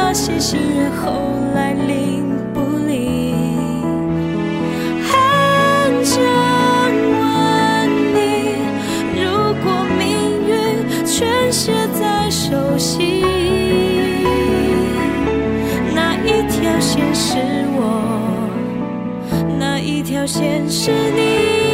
那些信任后来灵不灵？很想问你，如果命运全写在手心，哪一条线是我，哪一条线是你？